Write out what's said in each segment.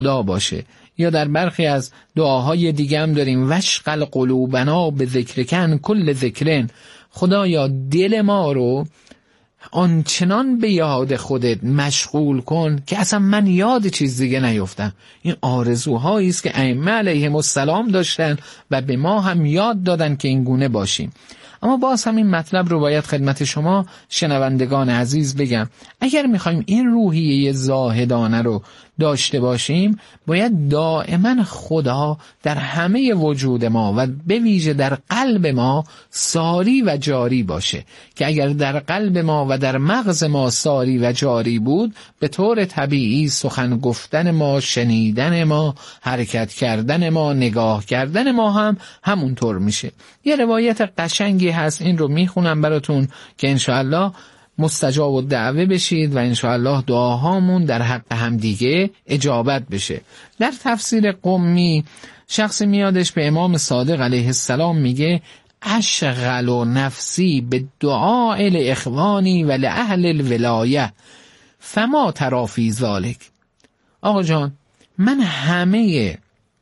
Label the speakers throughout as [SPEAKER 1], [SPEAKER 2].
[SPEAKER 1] خدا باشه. یا در برخی از دعاهای دیگه هم داریم وشغل قلوبنا به ذکرکن کل ذکرن، خدایا دل ما رو آنچنان به یاد خودت مشغول کن که اصلا من یاد چیز دیگه نیفتم. این آرزوهایی است که ائمه علیهم السلام داشتن و به ما هم یاد دادن که این گونه باشیم. اما باز هم این مطلب رو باید خدمت شما شنوندگان عزیز بگم، اگر میخوایم این روحیه زاهدانه رو داشته باشیم باید دائما خدا در همه وجود ما و به ویژه در قلب ما ساری و جاری باشه، که اگر در قلب ما و در مغز ما ساری و جاری بود به طور طبیعی سخن گفتن ما، شنیدن ما، حرکت کردن ما، نگاه کردن ما هم همونطور میشه. یه روایت قشنگی هست، این رو میخونم براتون که انشاءالله مستجاب الدعوه بشید و انشاءالله دعاهامون در حق همدیگه اجابت بشه. در تفسیر قمی شخصی میادش به امام صادق علیه السلام میگه اشغل نفسی به دعاء لاخوانی و لاهل الولایه فما تری فی ذلک. آقا جان، من همه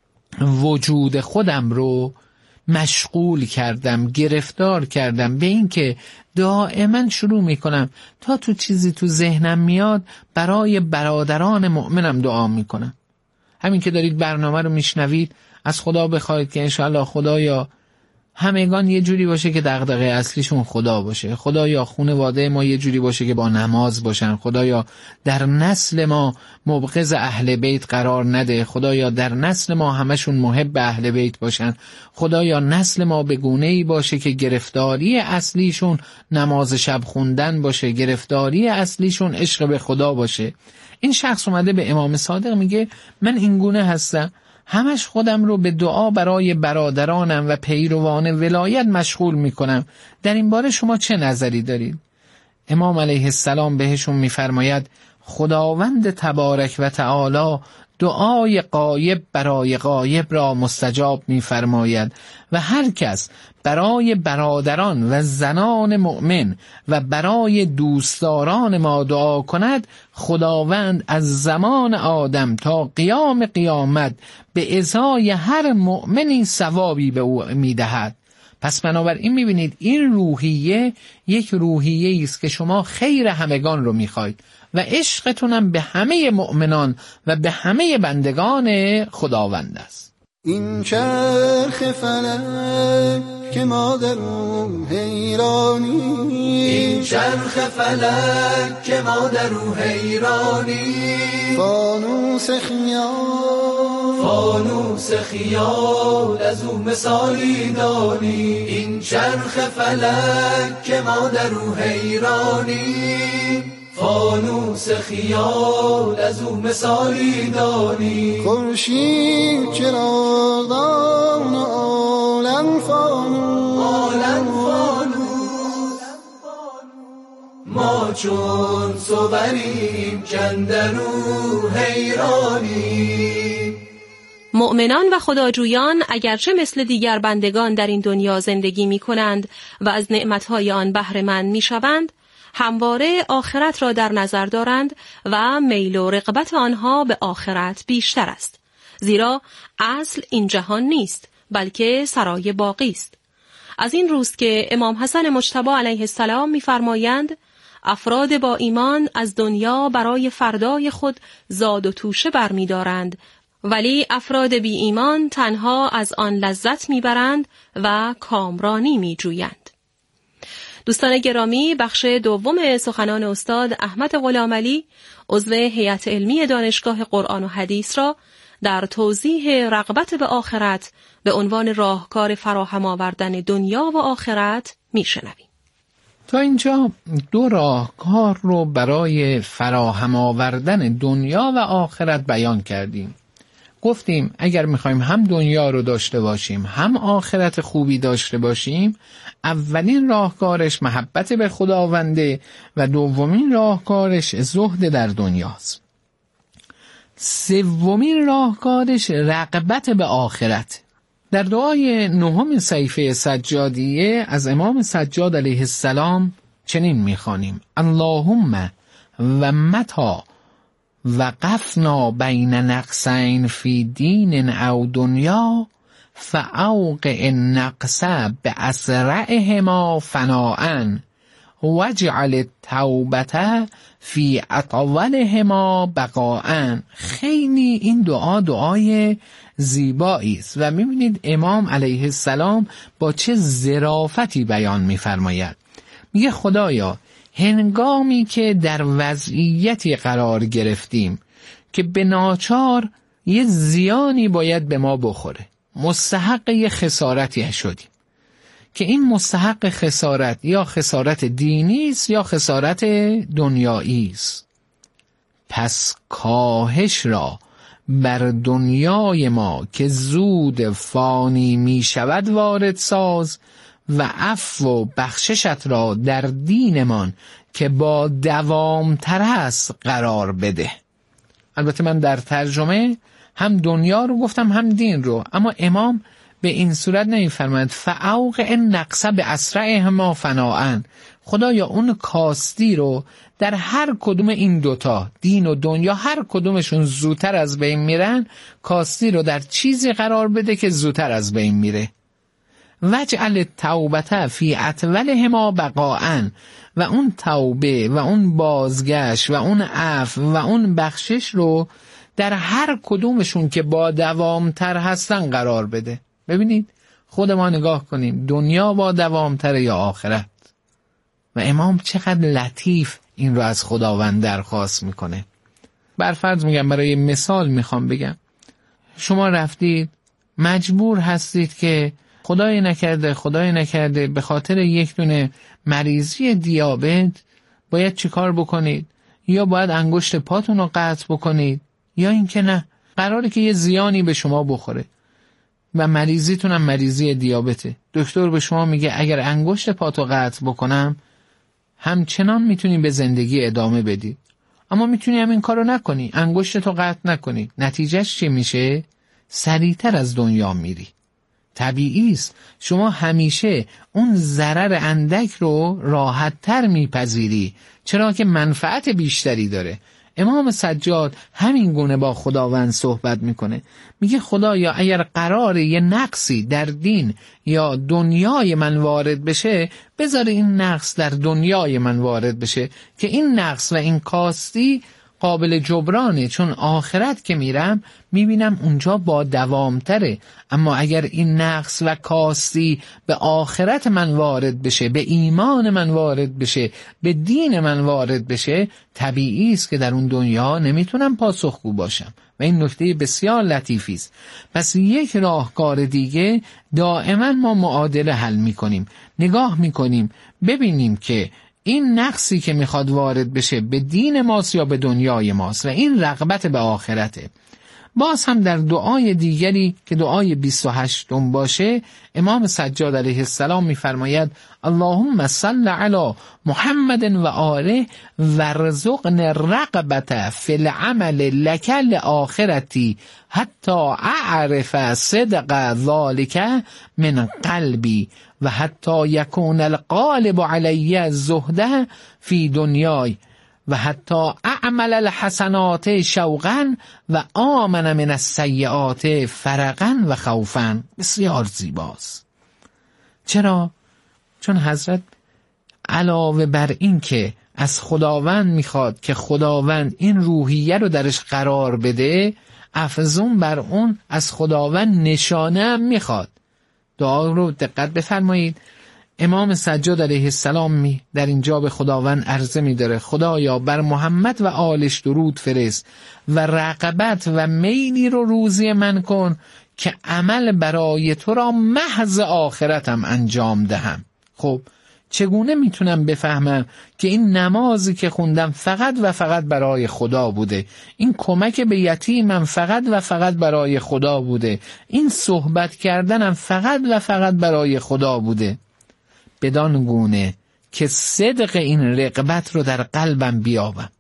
[SPEAKER 1] وجود خودم رو مشغول کردم، گرفتار کردم به این که دائما شروع میکنم تا تو چیزی تو ذهنم میاد برای برادران مؤمنم دعا میکنم. همین که دارید برنامه رو میشنوید از خدا بخواید که انشاءالله خدایا همگان یه جوری باشه که دغدغه اصلیشون خدا باشه، خدایا خانواده ما یه جوری باشه که با نماز باشن، خدایا در نسل ما مبغض اهل بیت قرار نده، خدایا در نسل ما همشون محب اهل بیت باشن، خدایا نسل ما به گونه‌ای باشه که گرفتاری اصلیشون نماز شب خوندن باشه، گرفتاری اصلیشون عشق به خدا باشه. این شخص اومده به امام صادق میگه من این گونه هستم، همش خودم رو به دعا برای برادرانم و پیروان ولایت مشغول میکنم، در این باره شما چه نظری دارید؟ امام علیه السلام بهشون میفرماید خداوند تبارک و تعالی دعای غایب برای غایب را مستجاب میفرماید و هر کس برای برادران و زنان مؤمن و برای دوستداران ما دعا کند خداوند از زمان آدم تا قیام قیامت به ازای هر مؤمنی ثوابی به او میدهد. پس بنابراین میبینید این روحیه یک روحیه است که شما خیر همگان رو میخواید و عشقتونم به همه مؤمنان و به همه بندگان خداوند است.
[SPEAKER 2] این چرخ فلک که ما در او حیرانی،
[SPEAKER 3] این چرخ فلک که ما در او حیرانی،
[SPEAKER 2] فانوس خیال،
[SPEAKER 3] فانوس خیال از او مثالی دانی، این چرخ فلک که ما در او حیرانی، فانوس خیال از او مثالی دانی،
[SPEAKER 2] خورشید چراغدان عالم فانوس،
[SPEAKER 3] عالم فانوس، ما چون صوریم کندرو حیرانی.
[SPEAKER 4] مؤمنان و خداجویان اگرچه مثل دیگر بندگان در این دنیا زندگی می کنند و از نعمتهای آن بهره مند می شوند، همواره آخرت را در نظر دارند و میل و رغبت آنها به آخرت بیشتر است، زیرا اصل این جهان نیست بلکه سرای باقی است. از این روست که امام حسن مجتبی علیه السلام می‌فرمایند افراد با ایمان از دنیا برای فردای خود زاد و توشه برمی‌دارند، ولی افراد بی ایمان تنها از آن لذت می‌برند و کامرانی می‌جویند. دوستان گرامی، بخش دوم سخنان استاد احمد غلامعلی عضو هیئت علمی دانشگاه قرآن و حدیث را در توضیح رغبت به آخرت به عنوان راهکار فراهم آوردن دنیا و آخرت میشنویم.
[SPEAKER 1] تا اینجا دو راهکار رو برای فراهم آوردن دنیا و آخرت بیان کردیم. گفتیم اگر میخوایم هم دنیا رو داشته باشیم هم آخرت خوبی داشته باشیم، اولین راهکارش محبت به خداونده و دومین راهکارش زهد در دنیاست. سومین راهکارش رغبت به آخرت. در دعای نهم صحیفه سجادیه از امام سجاد علیه السلام چنین میخوانیم: اللهم و متا وقفنا بین نقصین فی دین او دنیا فاوقع النقص باسرعهما فناء واجعل التوبة فی اطولهما بقاء. خیلی این دعای زیبایی است و میبینید امام علیه السلام با چه ظرافتی بیان میفرماید. میگه خدایا هنگامی که در وضعیتی قرار گرفتیم که به ناچار یه زیانی باید به ما بخوره، مستحق یه خسارتی شدیم که این مستحق خسارت یا خسارت دینی است یا خسارت دنیایی است، پس کاهش را بر دنیای ما که زود فانی می شود وارد ساز و عفو و بخششت را در دینمان که با دوام تر است قرار بده. البته من در ترجمه هم دنیا رو گفتم هم دین رو، اما امام به این صورت نمی‌فرماید فاوقع النقص باسرعهما فناء. خدایا اون کاستی رو در هر کدوم این دوتا دین و دنیا هر کدومشون زودتر از بین میرن، کاستی رو در چیزی قرار بده که زودتر از بین میره. وجعل التوبة فی اطولهما بقاء، و اون توبه و اون بازگشت و اون عفو و اون بخشش رو در هر کدومشون که با دوامتر هستن قرار بده. ببینید خود ما نگاه کنیم، دنیا با دوامتر یا آخرت؟ و امام چقدر لطیف این رو از خداوند درخواست میکنه. برفرض میگم، برای مثال میخوام بگم، شما رفتید مجبور هستید که خدای نکرده به خاطر یک دونه مریضی دیابت باید چیکار بکنید؟ یا باید انگشت پاتون رو قطع بکنید، یا اینکه نه، قراره که یه زیانی به شما بخوره و مریضیتون هم مریضی دیابته. دکتر به شما میگه اگر انگشت پاتو قطع بکنم همچنان میتونی به زندگی ادامه بدی، اما میتونی هم این کارو نکنی، انگشتتو قطع نکنی. نتیجهش چی میشه؟ سریعتر از دنیا میری. طبیعی است شما همیشه اون ضرر اندک رو راحت‌تر میپذیری، چرا که منفعت بیشتری داره. امام سجاد همین گونه با خداوند صحبت میکنه، میگه خدایا اگر قراره یه نقصی در دین یا دنیای من وارد بشه، بذار این نقص در دنیای من وارد بشه که این نقص و این کاستی قابل جبرانه، چون آخرت که میرم میبینم اونجا با دوامتره. اما اگر این نقص و کاستی به آخرت من وارد بشه، به ایمان من وارد بشه، به دین من وارد بشه، طبیعی است که در اون دنیا نمیتونم پاسخگو باشم و این نکته بسیار لطیفی است. پس یک راهکار دیگه دائما ما معادله حل میکنیم، نگاه میکنیم ببینیم که این نقصی که میخواد وارد بشه به دین ماست یا به دنیای ماست، و این رغبت به آخرته. باز هم در دعای دیگری که دعای 28 باشه، امام سجاد علیه السلام میفرماید اللهم صل علی محمد و آله ورزقنا الرغبة فی العمل لک لآخرتی حتی اعرف صدق ذلک من قلبی و حتی یکون الغالب علی الزهد فی دنیای و حتی اعمل الحسنات شوقا و آمن من السیئات فرقا و خوفا. بسیار زیباست. چرا؟ چون حضرت علاوه بر این که از خداوند میخواد که خداوند این روحیه رو درش قرار بده، افزون بر اون از خداوند نشانه هم میخواد. دعا رو دقت بفرمایید. امام سجاد علیه السلام در اینجا به خداوند عرضه می داره خدایا بر محمد و آلش درود فرست و رغبت و میلی رو روزی من کن که عمل برای تو را محض آخرتم انجام دهم. خب چگونه میتونم بفهمم که این نمازی که خوندم فقط و فقط برای خدا بوده، این کمک به یتیمم فقط و فقط برای خدا بوده، این صحبت کردنم فقط و فقط برای خدا بوده؟ بدان گونه که صدق این رغبت رو در قلبم بیابم.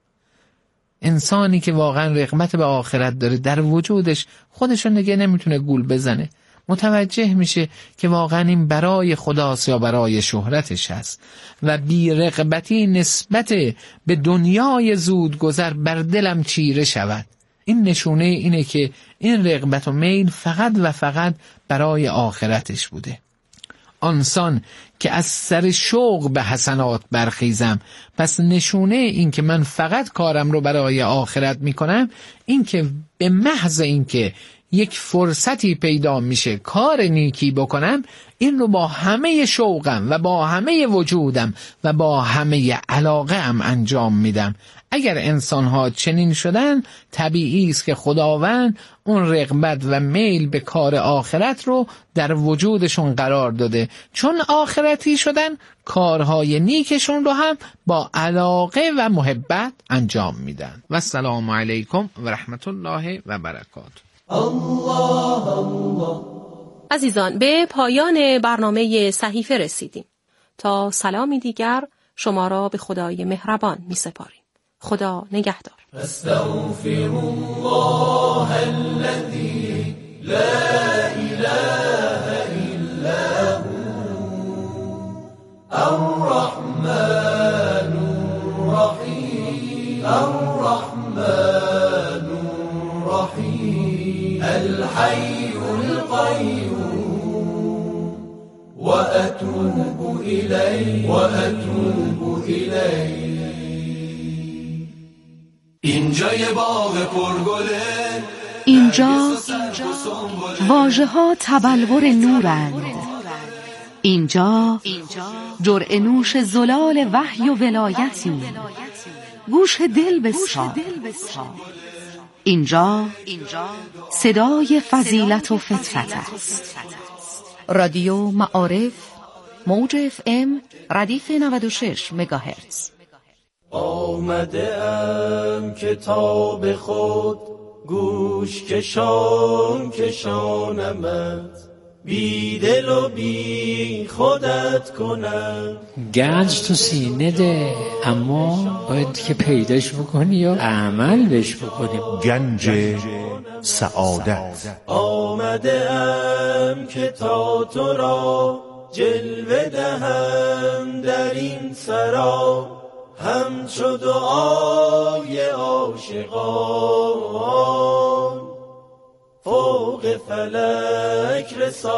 [SPEAKER 1] انسانی که واقعا رغبت به آخرت داره در وجودش خودشو نگه نمیتونه گول بزنه. متوجه میشه که واقعا این برای خداست یا برای شهرتش هست و بی رغبتی نسبت به دنیای زودگذر بر دلم چیره شود. این نشونه اینه که این رغبت و میل فقط و فقط برای آخرتش بوده. آنسان که از سر شوق به حسنات برخیزم، پس نشونه این که من فقط کارم رو برای آخرت میکنم این که به محض این که یک فرصتی پیدا میشه کار نیکی بکنم، این رو با همه شوقم و با همه وجودم و با همه علاقه‌ام انجام میدم. اگر انسان‌ها چنین شدن، طبیعی است که خداوند اون رغبت و میل به کار آخرت رو در وجودشون قرار داده، چون آخرتی شدن کارهای نیکشون رو هم با علاقه و محبت انجام میدن. و السلام علیکم و رحمت الله و برکاته.
[SPEAKER 4] عزیزان، به پایان برنامه صحیفه رسیدیم. تا سلامی دیگر شما را به خدای مهربان می سپاریم. خدا نگهدار.
[SPEAKER 3] استغفر الله الذي لا اله الا هو الرحمن الرحیم الرحمن الرحیم الحي القيوم وأتوب إليه اینجا یه باغ پرگله،
[SPEAKER 5] اینجا واژه‌ها تبلور نورند، اینجا جرعه نوش زلال وحی و ولایتی، گوش دل بسپار. اینجا صدای فضیلت و فطرت است. رادیو معارف، موج FM ردیف 96 مگاهرتز.
[SPEAKER 3] آمده ام کتاب خود گوش کشانمت، بی دل و بی خودت کنم.
[SPEAKER 6] گنج تو سینه ده، اما باید که پیداش بکنی و عمل بهش بکنی.
[SPEAKER 7] گنج سعادت.
[SPEAKER 3] آمده ام که تا تو را جلوه دهم در این سرا، همچو دعای عاشقان فوق فلک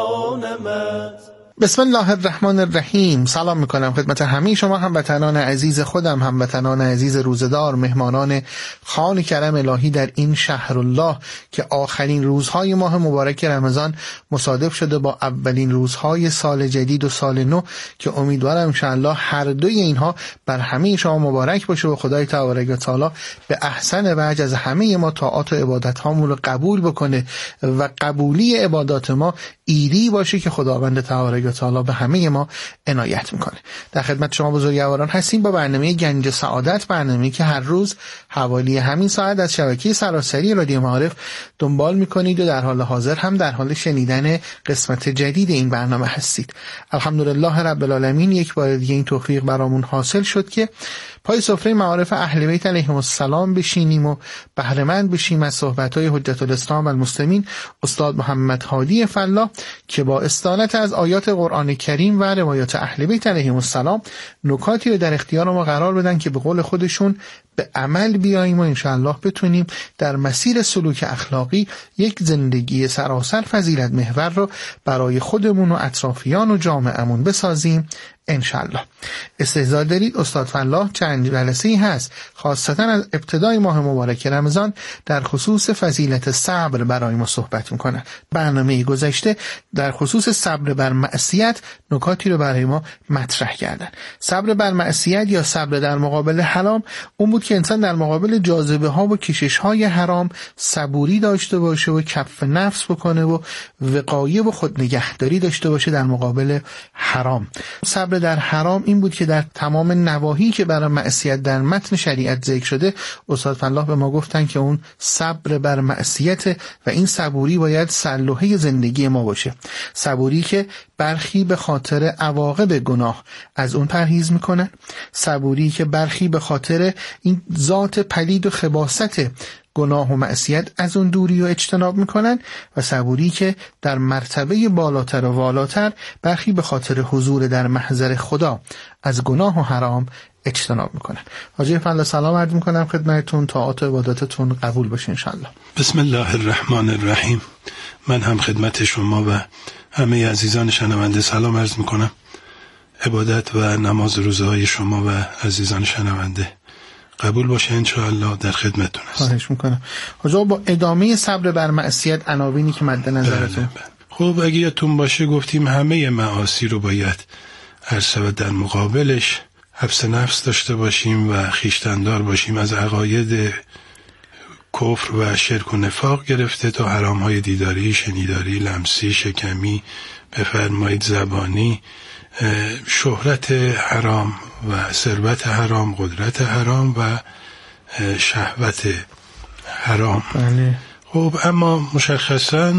[SPEAKER 3] رسانمت.
[SPEAKER 8] بسم الله الرحمن الرحیم. سلام میکنم خدمت همه شما هموطنان عزیز خودم، هموطنان عزیز روزدار، مهمانان خوان کرم الهی در این شهر الله که آخرین روزهای ماه مبارک رمضان مصادف شده با اولین روزهای سال جدید و سال نو که امیدوارم انشاءالله هر دوی اینها بر همه شما مبارک باشه و خدای تبارک و تعالی به احسن وجه از همه ما طاعات و عبادت هامون رو قبول بکنه و قبولی عبادات ما ایری باشه که خداوند تبارک و تعالی به همه ما عنایت میکنه. در خدمت شما بزرگواران هستیم با برنامه گنج سعادت، برنامه‌ای که هر روز حوالی همین ساعت از شبکه سراسری رادیو معارف دنبال میکنید و در حال حاضر هم در حال شنیدن قسمت جدید این برنامه هستید. الحمدلله رب العالمین، یک بار دیگه این توفیق برامون حاصل شد که پای سفره معارف اهل بیت علیهم السلام بشینیم و بهره مند بشیم از صحبت‌های حجت الاسلام و المسلمین استاد محمد هادی فلاح که با استعانت از آیات قرآن کریم و روایات اهل بیت علیهم السلام نکاتی رو در اختیار ما قرار بدن که به قول خودشون به عمل بیاییم و انشاءالله بتونیم در مسیر سلوک اخلاقی یک زندگی سراسر فضیلت محور رو برای خودمون و اطرافیان و جامعه‌مون بسازیم انشالله. استعداد دارید استاد فلاح چند جلسه‌ای هست خاصتا از ابتدای ماه مبارک رمضان در خصوص فضیلت صبر برای ما صحبت میکنن. برنامه گذشته در خصوص صبر بر معصیت نکاتی رو برای ما مطرح کردن. صبر بر معصیت یا صبر در مقابل حرام اون بود که انسان در مقابل جاذبه ها و کشش های حرام صبوری داشته باشه و کف نفس بکنه و وقایه و خود نگهداری داشته باشه در مقابل حرام. صبر در حرام این بود که در تمام نواهی که برای معصیت در متن شریعت ذکر شده استاد فلاح به ما گفتن که اون صبر بر معصیت و این صبوری باید سلوحه زندگی ما باشه. صبوری که برخی به خاطر عواقب گناه از اون پرهیز میکنن، صبوری که برخی به خاطر این ذات پلید و خباثت گناه و معصیت از اون دوری و اجتناب میکنن و صبوری که در مرتبه بالاتر و والاتر برخی به خاطر حضور در محضر خدا از گناه و حرام اجتناب میکنن. حاجی فضل سلام عرض میکنم خدمتتون، طاعات و عباداتتون قبول باشه انشالله.
[SPEAKER 9] بسم الله الرحمن الرحیم. من هم خدمت شما و همه عزیزان شنونده سلام عرض میکنم. عبادت و نماز روزهای شما و عزیزان شنونده قبول باشه انشاءالله. در خدمتتون هستم.
[SPEAKER 8] خواهش میکنم. حاجی با ادامه صبر بر معصیت عناوینی که مد نظرتون.
[SPEAKER 9] خب اگه یادتون باشه گفتیم همه معاصی رو باید در مقابلش حبس نفس داشته باشیم و خویشتن‌دار باشیم، از عقاید کفر و شرک و نفاق گرفته تا حرام‌های دیداری، شنیداری، لمسی، شکمی، بفرمایید زبانی، شهرت حرام و ثروت حرام، قدرت حرام و شهوت حرام.
[SPEAKER 8] بله.
[SPEAKER 9] خب اما مشخصاً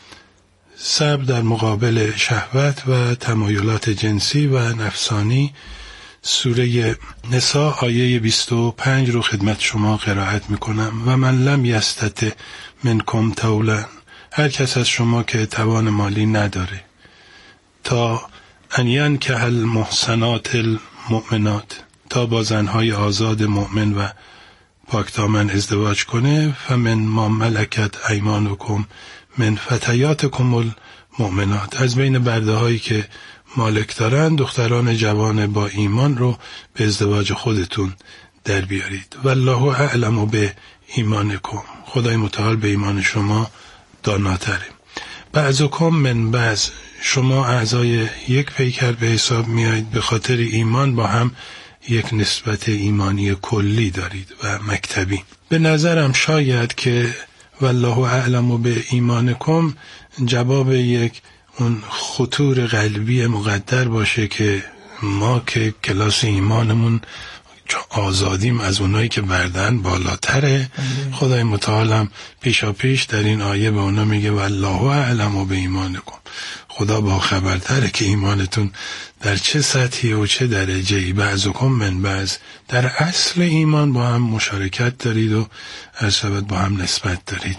[SPEAKER 9] صبر در مقابل شهوت و تمایلات جنسی و نفسانی. سوره نساء آیه 25 رو خدمت شما قرائت میکنم. و من لم یستطع منکم طولا، هر کس از شما که توان مالی نداره تا ان ینکح المحصنات المؤمنات، تا با زنهای آزاد مؤمن و پاکدامن ازدواج کنه، فمن ما ملکت ایمانکم من فتیاتکم المؤمنات، از بین برده هایی که مالک دارن دختران جوان با ایمان رو به ازدواج خودتون در بیارید. والله اعلم به ایمانکم، خدای متعال به ایمان شما داناتره. بعضکم من بعض، شما اعضای یک پیکر به حساب میایید، به خاطر ایمان با هم یک نسبت ایمانی کلی دارید و مکتبی. به نظرم شاید که والله اعلم به ایمانکم جواب یک اون خطور قلبی مقدر باشه که ما که کلاس ایمانمون آزادیم از اونایی که بردن بالاتره. خدای متعالم پیشا پیش در این آیه به اونا میگه والله اعلم به ایمانکم، خدا با خبرتره که ایمانتون در چه سطحی و چه درجه‌ای. بعضکم من بعض، در اصل ایمان با هم مشارکت دارید و ارشبت با هم نسبت دارید.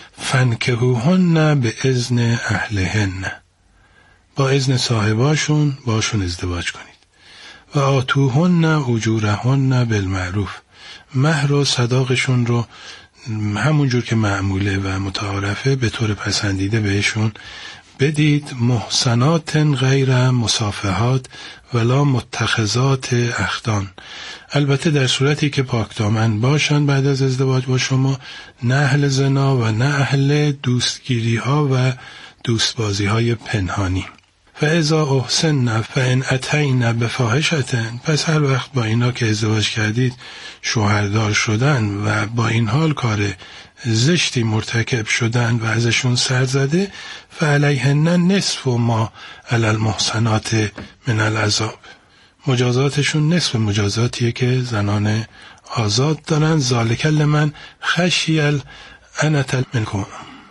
[SPEAKER 9] فنکحوهن به اذن اهلهن، با اذن صاحباشون باشون ازدواج کنید. و آتوهن اجورهن بالمعروف، مهر و صداقشون رو همونجور که معموله و متعارفه به طور پسندیده بهشون بدید. محصنات غیر مصافحات ولا متخذات اخدان، البته در صورتی که پاکدامن باشن بعد از ازدواج با شما، نه اهل زنا و نه اهل دوستگیری ها و دوستبازی های پنهانی. فاذا احسن فان اتین بفاحشة، پس هر وقت با اینا که ازدواج کردید شوهردار شدن و با این حال کار زشتی مرتکب شدن و ازشون سر زده، فعلیهن نصف ما علی المحصنات من العذاب، مجازاتشون نصف مجازاتیه که زنان آزاد دارن. ذالک لمن خشی العنة منکم،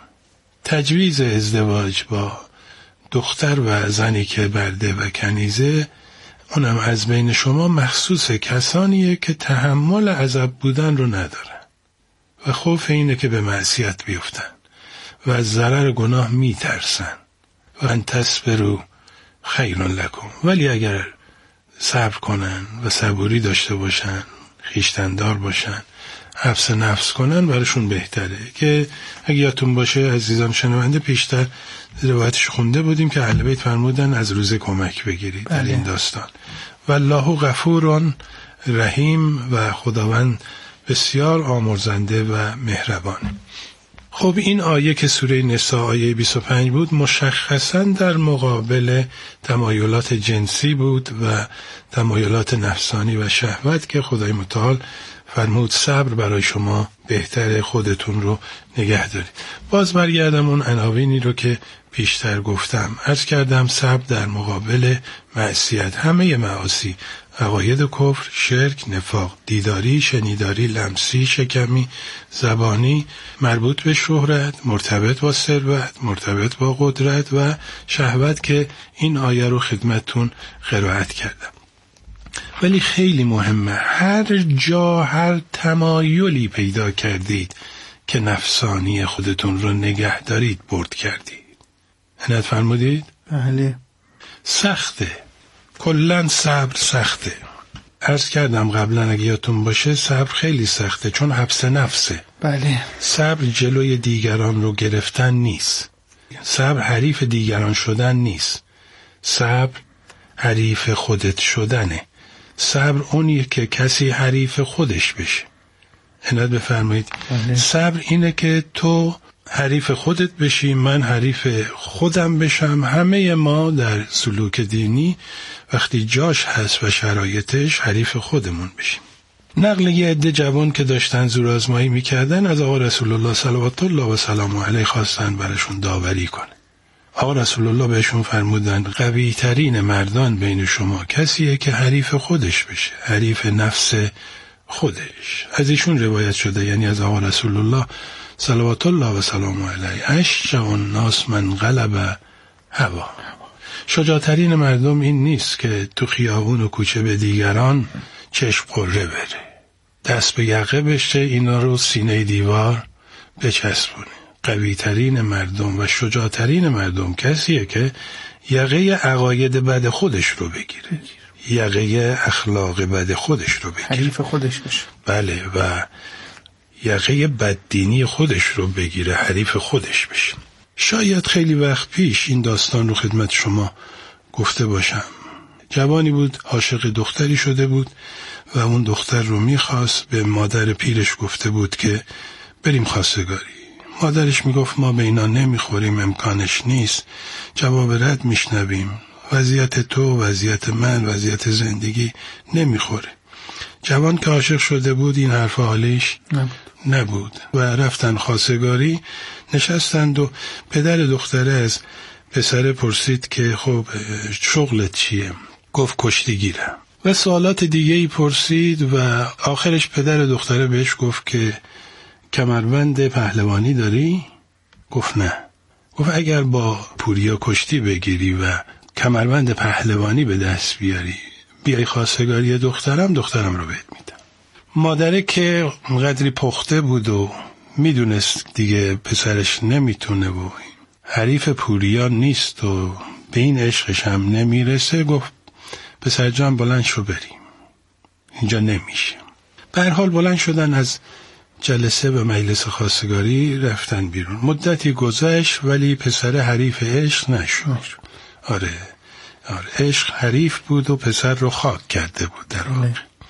[SPEAKER 9] تجویز ازدواج با دختر و زنی که برده و کنیزه، اونم از بین شما مخصوص کسانیه که تحمل عذاب بودن رو ندارن و خوف اینه که به معصیت بیفتن و از ضرر گناه میترسن. و ان تصبروا خیر لکم، ولی اگر صبر کنن و صبوری داشته باشن، خویشتن‌دار باشن، حبس نفس کنن، براشون بهتره. که اگه یادتون باشه عزیزان شنونده پیشتر روایتش خونده بودیم که اهل بیت فرمودن از روزه کمک بگیرید در این داستان. والله غفور رحیم، و خداوند بسیار آمرزنده و مهربان. خب این آیه که سوره نساء آیه 25 بود مشخصاً در مقابل تمایلات جنسی بود و تمایلات نفسانی و شهوت که خدای متعال فرمود صبر برای شما بهتره، خودتون رو نگه دارید. باز برگردم اون عناوینی رو که پیشتر گفتم. عرض کردم صبر در مقابل معصیت، همه معاصی، عقاید کفر، شرک، نفاق، دیداری، شنیداری، لمسی، شکمی، زبانی، مربوط به شهرت، مرتبط با ثروت، مرتبط با قدرت و شهوت که این آیه رو خدمتتون قرائت کردم. ولی خیلی مهمه، هر جا هر تمایلی پیدا کردید که نفسانی خودتون رو نگه دارید برد کردید. عنایت فرمودید؟
[SPEAKER 8] بله.
[SPEAKER 9] سخته، کلن صبر سخته. عرض کردم قبلا اگه یادتون باشه صبر خیلی سخته، چون حبس نفسه.
[SPEAKER 8] بله.
[SPEAKER 9] صبر جلوی دیگران رو گرفتن نیست، صبر حریف دیگران شدن نیست، صبر حریف خودت شدنه. صبر اونیه که کسی حریف خودش بشه. عنایت بفرمایید.
[SPEAKER 8] بله.
[SPEAKER 9] صبر اینه که تو حریف خودت بشی، من حریف خودم بشم. همه ما در سلوک دینی وقتی جاش هست و شرایطش حریف خودمون بشیم. نقل یه عده جوان که داشتن زورآزمایی میکردن از آقا رسول الله صلوات الله و سلام علیه خواستن براشون داوری کنه. آقا رسول الله بهشون فرمودن قوی ترین مردان بین شما کسیه که حریف خودش بشه، حریف نفس خودش. از ایشون روایت شده، یعنی از آقا رسول الله صلوات الله و سلام علیه، اشجع الناس من غلب هوا. شجاعترین مردم این نیست که تو خیابون و کوچه به دیگران چشم قره بره، دست به یقه بشه، اینا رو سینه دیوار بچسبونه. قوی ترین مردم و شجاعترین مردم کسیه که یقه عقاید بد خودش رو بگیره، یقه اخلاق بد خودش رو بگیره،
[SPEAKER 8] حریف خودش بشه.
[SPEAKER 9] بله، و یقه بددینی خودش رو بگیره، حریف خودش بشه. شاید خیلی وقت پیش این داستان رو خدمت شما گفته باشم. جوانی بود، عاشق دختری شده بود و اون دختر رو میخواست. به مادر پیرش گفته بود که بریم خواستگاری. مادرش میگفت ما به اینا نمیخوریم، امکانش نیست، جواب رد میشنویم، وضعیت تو، وضعیت من، وضعیت زندگی نمیخوره. جوان که عاشق شده بود این حرف حالیش نبود و رفتن خواستگاری. نشستند و پدر دختره از پسر پرسید که خب شغلت چیه؟ گفت کشتیگیرم. و سوالات دیگه ای پرسید و آخرش پدر دختره بهش گفت که کمربند پهلوانی داری؟ گفت نه. گفت اگر با پوریا کشتی بگیری و کمربند پهلوانی به دست بیاری بیای خواستگاری دخترم رو بهت میدم. مادره که قدری پخته بود و میدونست دیگه پسرش نمیتونه و حریف پوریا نیست و به این عشقش هم نمیرسه، گفت پسر جان بلند شو بریم، اینجا نمیشه. به هر حال بلند شدن از جلسه و مجلس خواستگاری رفتن بیرون. مدتی گذشت ولی پسر حریف عشق نشد. آره عشق حریف بود و پسر رو خاک کرده بود در واقع.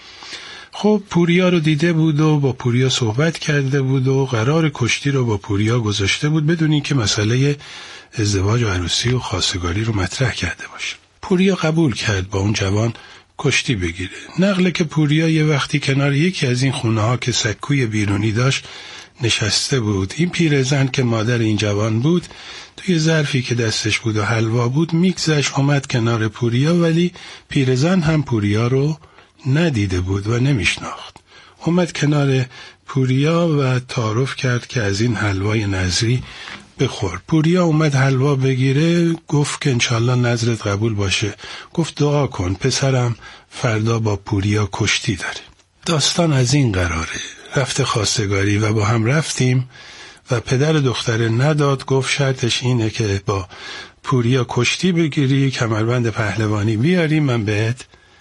[SPEAKER 9] خب پوریا رو دیده بود و با پوریا صحبت کرده بود و قرار کشتی رو با پوریا گذاشته بود بدون اینکه مسئله ازدواج و عروسی و خواستگاری رو مطرح کرده باشه. پوریا قبول کرد با اون جوان کشتی بگیره. نقله که پوریا یه وقتی کنار یکی از این خونه ها که سکوی بیرونی داشت نشسته بود. این پیرزن که مادر این جوان بود توی ظرفی که دستش بود و حلوا بود میگذشت اومد کنار پوریا، ولی پیرزن هم پوریا رو ندیده بود و نمیشناخت. اومد کنار پوریا و تعارف کرد که از این حلوای نظری بخور. پوریا اومد حلوا بگیره، گفت که انشالله نظرت قبول باشه. گفت دعا کن پسرم فردا با پوریا کشتی داره. داستان از این قراره. رفته خواستگاری و با هم رفتیم و پدر دختره نداد، گفت شرطش اینه که با پوریا کشتی بگیری، کمربند پهلوانی بیاری، من بهت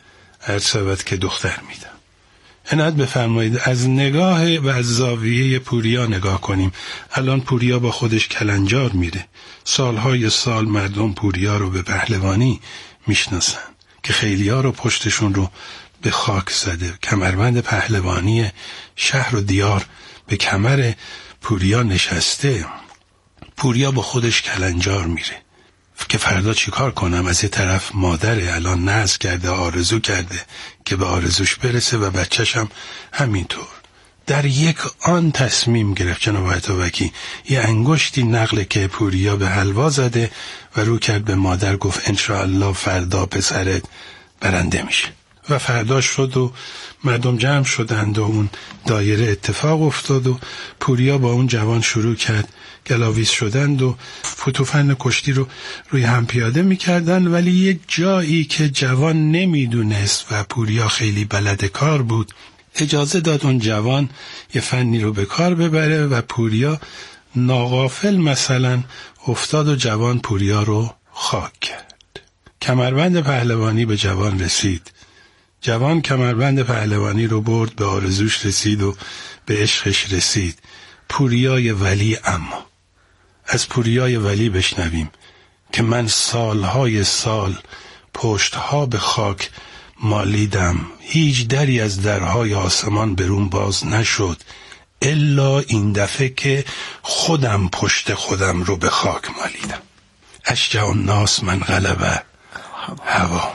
[SPEAKER 9] هر که دختر میدم. عنایت بفرمایید از نگاه و از زاویه پوریا نگاه کنیم. الان پوریا با خودش کلنجار میره. سالهای سال مردم پوریا رو به پهلوانی میشناسن که خیلیا رو پشتشون رو به خاک زده. کمربند پهلوانی شهر و دیار به کمر پوریا نشسته. پوریا با خودش کلنجار میره که فردا چیکار کنم. از یه طرف مادره الان نذر کرده، آرزو کرده که به آرزوش برسه و بچه‌ش هم همینطور. در یک آن تصمیم گرفت جناب عطاوکی. یه انگشتی نقله که پوریا به حلوا زده و رو کرد به مادر، گفت انشاءالله فردا پسرت برنده میشه. و فردا شد و مردم جمع شدند و اون دایره اتفاق افتاد و پوریا با اون جوان شروع کرد گلاویز شدند و فتوفن کشتی رو روی هم پیاده میکردن. ولی یک جایی که جوان نمیدونست و پوریا خیلی بلد کار بود، اجازه داد اون جوان یه فنی رو به کار ببره و پوریا ناغافل مثلا افتاد و جوان پوریا رو خاک کرد. کمربند پهلوانی به جوان رسید. جوان کمربند پهلوانی رو برد، به آرزوش رسید و به عشقش رسید. پوریای ولی. اما از پوریای ولی بشنویم که من سالهای سال پشتها به خاک مالیدم، هیچ دری از درهای آسمان برون باز نشد الا این دفعه که خودم پشت خودم رو به خاک مالیدم. اشجع الناس من غلبه هوا.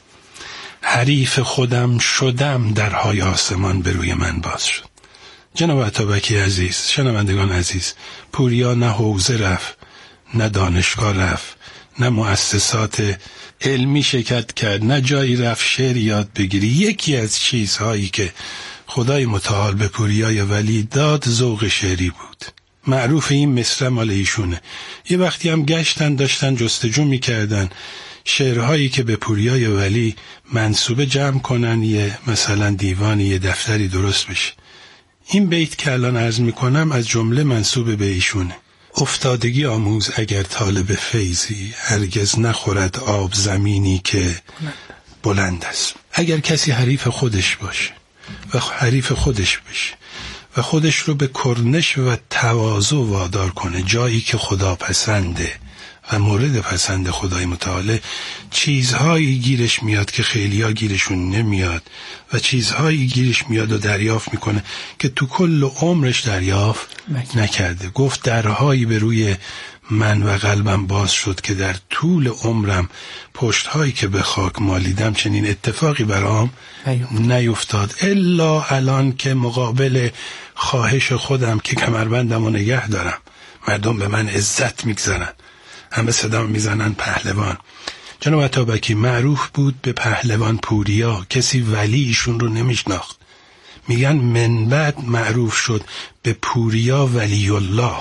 [SPEAKER 9] حریف خودم شدم، درهای آسمان به روی من باز شد. جناب عطابکی عزیز، شنوندگان عزیز، پوریا نه حوزه رفت، نه دانشگاه رفت، نه مؤسسات علمی شرکت کرد، نه جایی رفت شعر یاد بگیری. یکی از چیزهایی که خدای متعال به پوریای ولی داد ذوق شعری بود. معروف این مصرع مال ایشونه. یه وقتی هم گشتن داشتن جستجو میکردن شعرهایی که به پوریای ولی منسوبه جمع کنن، یه مثلا دیوانی، یه دفتری درست بشه. این بیت که الان عرض میکنم از جمله منسوب به ایشونه. افتادگی آموز اگر طالب فیضی، هرگز نخورد آب زمینی که بلند است. اگر کسی حریف خودش باشه و حریف خودش بشه و خودش رو به کرنش و تواضع وادار کنه، جایی که خدا پسنده و مورد پسند خدای متعال، چیزهایی گیرش میاد که خیلیا گیرشون نمیاد و چیزهایی گیرش میاد و دریافت میکنه که تو کل عمرش دریافت نکرده. گفت درهایی به روی من و قلبم باز شد که در طول عمرم پشتهایی که به خاک مالیدم چنین اتفاقی برام نیفتاد الا الان که مقابل خواهش خودم که کمربندم رو نگه دارم، مردم به من عزت میگذارن، همه صدا میزنن پهلوان. جناب عطابکی معروف بود به پهلوان پوریا، کسی ولی ایشون رو نمیشناخت. میگن من بعد معروف شد به پوریا ولی الله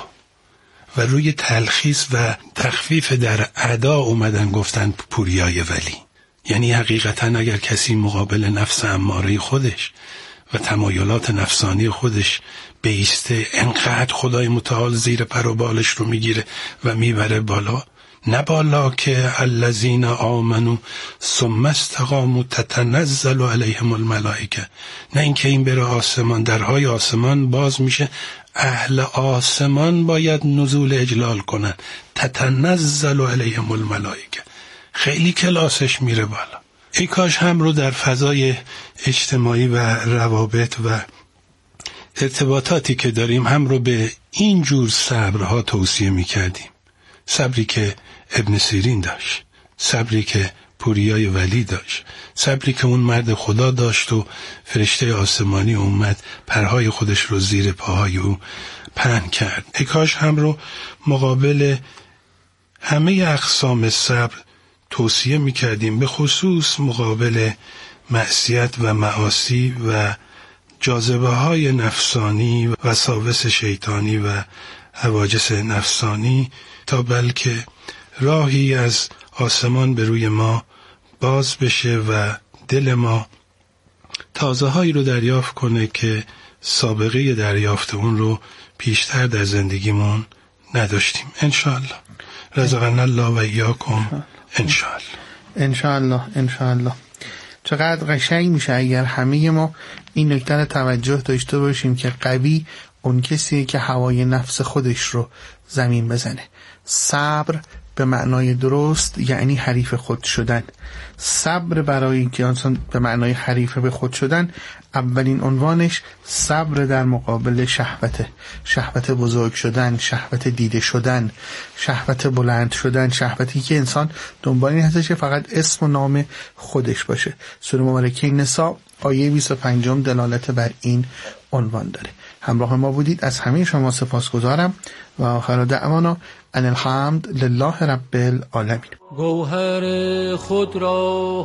[SPEAKER 9] و روی تلخیص و تخفیف در ادا اومدن گفتن پوریای ولی. یعنی حقیقتا اگر کسی مقابل نفس اماره خودش و تمایلات نفسانی خودش بیسته، انقدر خدای متعال زیر پر و بالش رو میگیره و میبره بالا. نه بالا که الذین آمنوا ثم استقاموا تتنزل علیهم الملائکه، نه اینکه این بره آسمان، درهای آسمان باز میشه، اهل آسمان باید نزول اجلال کنن، تتنزل علیهم الملائکه، خیلی کلاسش میره بالا. ای کاش هم رو در فضای اجتماعی و روابط و ارتباطاتی که داریم هم رو به این جور صبرها توصیه میکردیم. صبری که ابن سیرین داشت، صبری که پوریای ولی داشت، صبری که اون مرد خدا داشت و فرشته آسمانی اومد پرهای خودش رو زیر پاهای او پهن کرد. ای کاش هم رو مقابل همه اقسام صبر توصیه میکردیم، به خصوص مقابل معصیت و معاصی و جاذبه های نفسانی و وساوس شیطانی و حواجس نفسانی، تا بلکه راهی از آسمان به روی ما باز بشه و دل ما تازه هایی رو دریافت کنه که سابقه دریافت اون رو پیشتر در زندگیمون نداشتیم. انشاءالله. رزقنا الله و ایاکم. انشاءالله.
[SPEAKER 8] انشاءالله. انشاءالله. چقدر قشنگ میشه اگر همه ما این نکته رو توجه داشته باشیم که قوی اون کسیه که هوای نفس خودش رو زمین بزنه. صبر به معنای درست یعنی حریف خود شدن. صبر برای اینکه انسان به معنای حریف به خود شدن، اولین عنوانش صبر در مقابل شهوت بزرگ شدن، شهوت دیده شدن، شهوت بلند شدن، شهوتی که انسان دنبال این هستش که فقط اسم و نام خودش باشه. سوره مبارکه نساء آیه 25 دلالت بر این عنوان داره. همراه ما بودید، از همه شما سپاسگزارم و آخر دعوانا ان الحمد لله رب العالمین.
[SPEAKER 10] گوهر خود را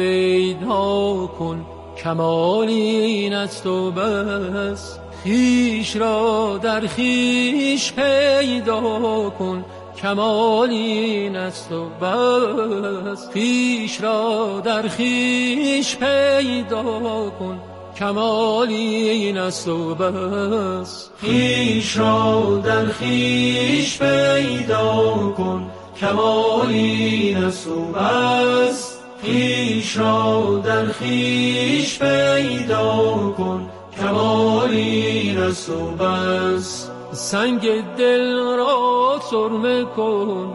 [SPEAKER 10] هویدا کن، کمال این است و بس، خویش را در خویش پیدا کن، کمال این است و بس، خویش را در خویش پیدا کن، کمال این است و بس.
[SPEAKER 3] خویش را در خویش پیدا کن، کمال این است و بس. خویش را در خویش پیدا کن، کمال این است و بس.
[SPEAKER 10] سنگ دل را سرمه کن،